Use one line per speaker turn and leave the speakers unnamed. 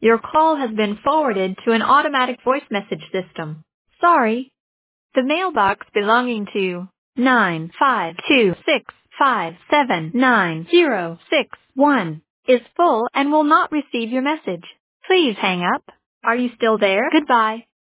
Your call has been forwarded to an automatic voice message system. Sorry. The mailbox belonging to 95265799061 is full and will not receive your message. Please hang up. Are you still there? Goodbye.